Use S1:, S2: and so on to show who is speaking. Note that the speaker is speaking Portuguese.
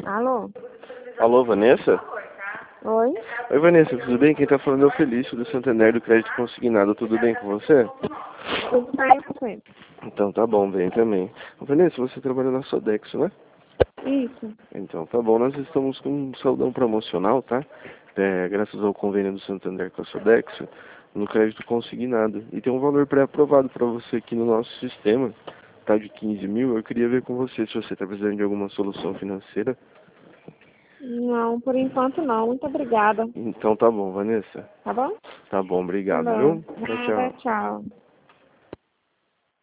S1: Alô?
S2: Alô, Vanessa?
S1: Oi?
S2: Oi, Vanessa, tudo bem? Quem tá falando é o Felício, do Santander, do Crédito Consignado. Tudo bem com você?
S1: Tudo bem com você?
S2: Então tá bom, bem também. Ô, Vanessa, você trabalha na Sodexo, né?
S1: Isso.
S2: Então tá bom, nós estamos com um saldão promocional, tá? Graças ao convênio do Santander com a Sodexo, no Crédito Consignado. E tem um valor pré-aprovado para você aqui no nosso sistema, tá? De 15 mil. Eu queria ver com você se você tá precisando de alguma solução financeira.
S1: Não, por enquanto não. Muito obrigada.
S2: Então tá bom, Vanessa.
S1: Tá bom?
S2: Tá bom,
S1: Tá
S2: obrigado,
S1: bom.
S2: viu? Tchau,
S1: Nada,
S2: tchau.
S1: tchau.